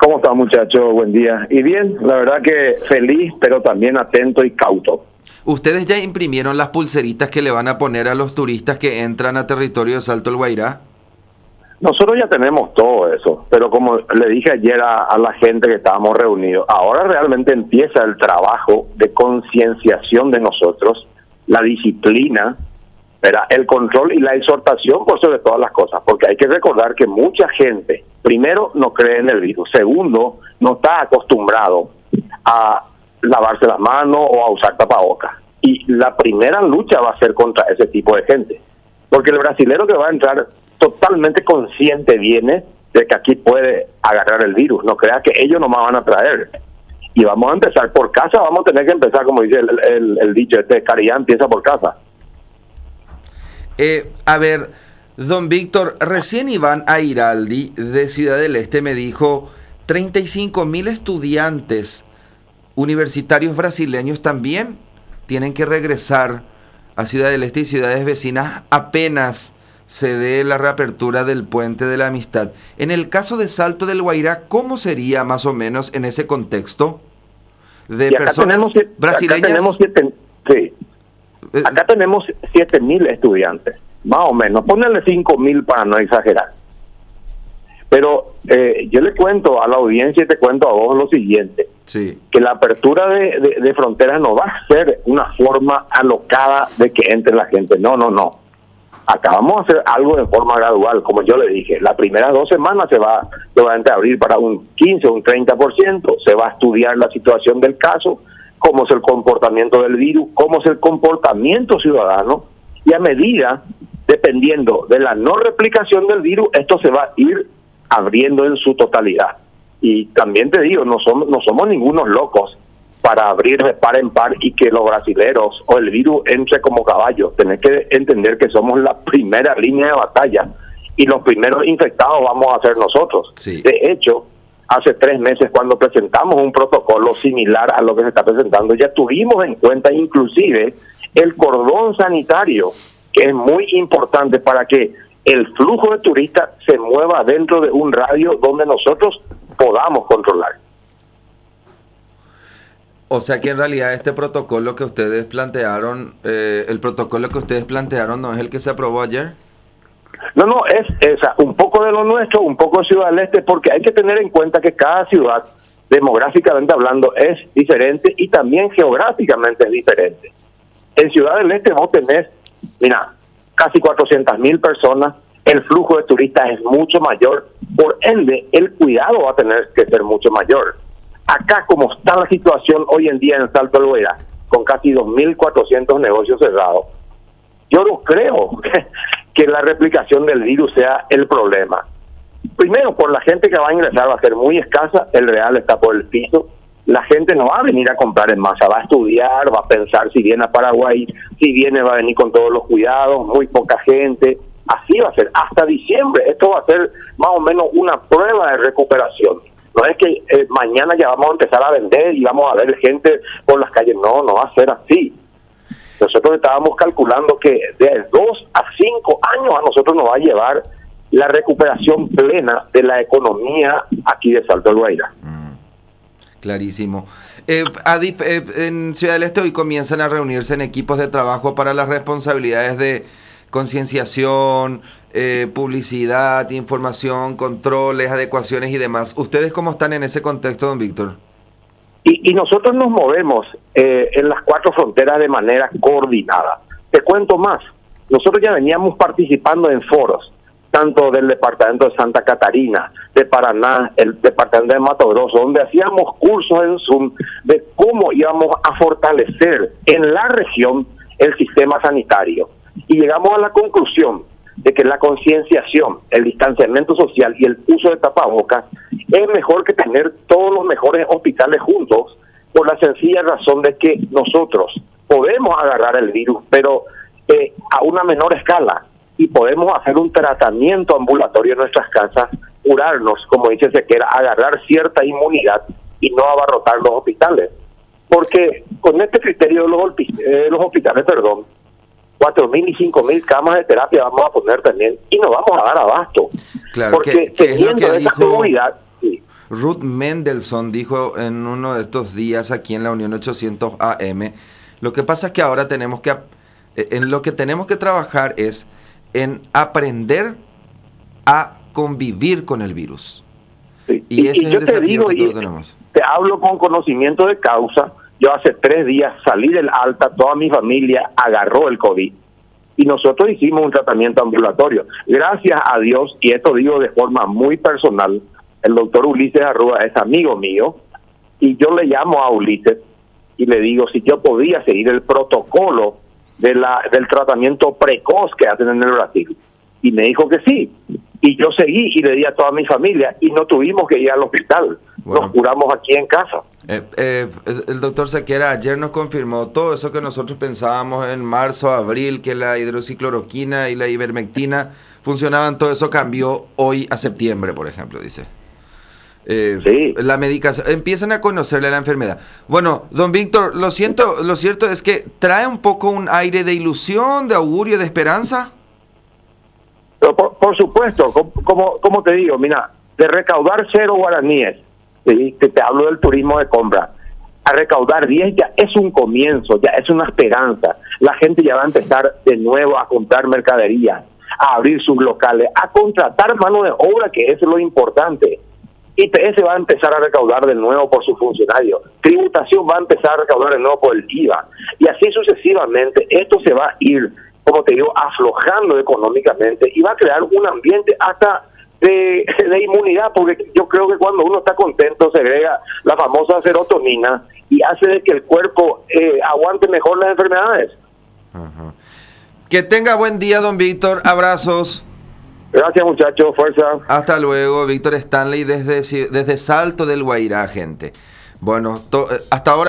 ¿Cómo está, muchacho? Buen día. Y bien, la verdad que feliz, pero también atento y cauto. ¿Ustedes ya imprimieron las pulseritas que le van a poner a los turistas que entran a territorio de Salto del Guairá? Nosotros ya tenemos todo eso, pero como le dije ayer a la gente que estábamos reunidos, ahora realmente empieza el trabajo de concienciación de nosotros, la disciplina, ¿verdad? El control y la exhortación por sobre todas las cosas, porque hay que recordar que mucha gente, primero, no cree en el virus, segundo, no está acostumbrado a lavarse las manos o a usar tapabocas. Y la primera lucha va a ser contra ese tipo de gente, porque el brasilero que va a entrar totalmente consciente viene de que aquí puede agarrar el virus, no crea que ellos nomás van a traer. Y vamos a empezar por casa, vamos a tener que empezar, como dice el dicho, caridad empieza por casa. A ver, don Víctor, recién Iván Airaldi de Ciudad del Este me dijo 35.000 estudiantes universitarios brasileños también tienen que regresar a Ciudad del Este y ciudades vecinas apenas se dé la reapertura del Puente de la Amistad. En el caso de Salto del Guairá, ¿cómo sería más o menos en ese contexto de personas brasileñas? Acá tenemos 7.000 estudiantes, más o menos. Pónganle 5.000 para no exagerar. Pero yo le cuento a la audiencia y te cuento a vos lo siguiente. Sí. Que la apertura de fronteras no va a ser una forma alocada de que entre la gente. No. Acá vamos a hacer algo de forma gradual, como yo le dije. Las primeras 2 semanas se va a abrir para un 15 o un 30%. Se va a estudiar la situación del caso, cómo es el comportamiento del virus, cómo es el comportamiento ciudadano. Y a medida, dependiendo de la no replicación del virus, esto se va a ir abriendo en su totalidad. Y también te digo, no somos ningunos locos para abrir de par en par y que los brasileros o el virus entre como caballo. Tenés que entender que somos la primera línea de batalla y los primeros infectados vamos a ser nosotros. Sí. De hecho, hace 3 meses cuando presentamos un protocolo similar a lo que se está presentando, ya tuvimos en cuenta inclusive el cordón sanitario, que es muy importante para que el flujo de turistas se mueva dentro de un radio donde nosotros podamos controlar. O sea que en realidad este protocolo que ustedes plantearon, el protocolo que ustedes plantearon no es el que se aprobó ayer. No, es un poco de lo nuestro, un poco de Ciudad del Este, porque hay que tener en cuenta que cada ciudad, demográficamente hablando, es diferente y también geográficamente es diferente. En Ciudad del Este vos tenés, mira, casi 400.000 personas, el flujo de turistas es mucho mayor, por ende el cuidado va a tener que ser mucho mayor. Acá, como está la situación hoy en día en Salto del Guairá, con casi 2.400 negocios cerrados, yo no creo que la replicación del virus sea el problema. Primero, por la gente que va a ingresar va a ser muy escasa, el real está por el piso, la gente no va a venir a comprar en masa, va a estudiar, va a pensar si viene a Paraguay, si viene va a venir con todos los cuidados, muy poca gente, así va a ser, hasta diciembre, esto va a ser más o menos una prueba de recuperación. No es que mañana ya vamos a empezar a vender y vamos a ver gente por las calles. No va a ser así. Nosotros estábamos calculando que de 2 a 5 años a nosotros nos va a llevar la recuperación plena de la economía aquí de Salto del Guairá. Clarísimo. En Ciudad del Este hoy comienzan a reunirse en equipos de trabajo para las responsabilidades de concienciación, publicidad, información, controles, adecuaciones y demás. ¿Ustedes cómo están en ese contexto, don Víctor? Y nosotros nos movemos en las 4 fronteras de manera coordinada. Te cuento más. Nosotros ya veníamos participando en foros, tanto del departamento de Santa Catarina, de Paraná, el departamento de Mato Grosso, donde hacíamos cursos en Zoom de cómo íbamos a fortalecer en la región el sistema sanitario. Y llegamos a la conclusión de que la concienciación, el distanciamiento social y el uso de tapabocas es mejor que tener todos los mejores hospitales juntos, por la sencilla razón de que nosotros podemos agarrar el virus, pero a una menor escala, y podemos hacer un tratamiento ambulatorio en nuestras casas, curarnos, como dice Sequera, agarrar cierta inmunidad y no abarrotar los hospitales. Porque con este criterio de los hospitales, 4.000 y 5.000 camas de terapia vamos a poner también y nos vamos a dar abasto. Claro, porque que es lo que teniendo esa dijo, seguridad... Sí. Ruth Mendelssohn dijo en uno de estos días aquí en la Unión 800 AM, lo que pasa es que ahora en lo que tenemos que trabajar es en aprender a convivir con el virus. Sí. Y ese es yo el te desafío digo, que y todos tenemos. te hablo con conocimiento de causa. Yo hace 3 días salí del alta, toda mi familia agarró el COVID y nosotros hicimos un tratamiento ambulatorio. Gracias a Dios, y esto digo de forma muy personal, el doctor Ulises Arrua es amigo mío y yo le llamo a Ulises y le digo si yo podía seguir el protocolo del tratamiento precoz que hacen en el Brasil. Y me dijo que sí. Y yo seguí y le di a toda mi familia y no tuvimos que ir al hospital. Bueno, nos curamos aquí en casa. El doctor Sequera ayer nos confirmó todo eso que nosotros pensábamos en marzo, abril, que la hidroxicloroquina y la ivermectina funcionaban, todo eso cambió hoy a septiembre, por ejemplo, dice. Sí. La medicación, empiezan a conocerle la enfermedad. Bueno, don Víctor, lo cierto es que trae un poco un aire de ilusión, de augurio, de esperanza. Pero por supuesto, como te digo, mira, de recaudar 0 guaraníes, ¿sí? Que te hablo del turismo de compra, a recaudar 10 ya es un comienzo, ya es una esperanza. La gente ya va a empezar de nuevo a comprar mercadería, a abrir sus locales, a contratar mano de obra, que eso es lo importante. IPS va a empezar a recaudar de nuevo por sus funcionarios, tributación va a empezar a recaudar de nuevo por el IVA, y así sucesivamente. Esto se va a ir, como te digo, aflojando económicamente y va a crear un ambiente hasta de inmunidad, porque yo creo que cuando uno está contento segrega la famosa serotonina y hace de que el cuerpo aguante mejor las enfermedades. Ajá. Que tenga buen día, don Víctor, abrazos. Gracias, muchachos, fuerza. Hasta luego, Víctor Stanley desde Salto del Guairá, gente. Bueno, hasta ahora